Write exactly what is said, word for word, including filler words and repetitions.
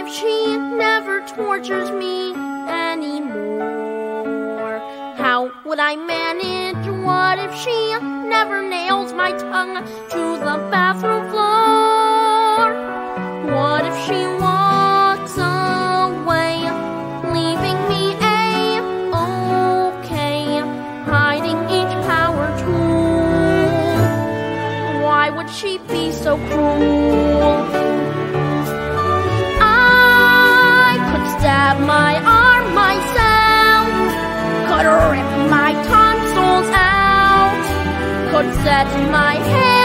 she never tortures me anymore? How would I manage? What if she never nails my tongue to the bathroom floor? What if she walks away, leaving me a-okay, hiding each power tool? Why would she be so cruel? I could stab my arm myself, could rip my tonsils out, could set my hair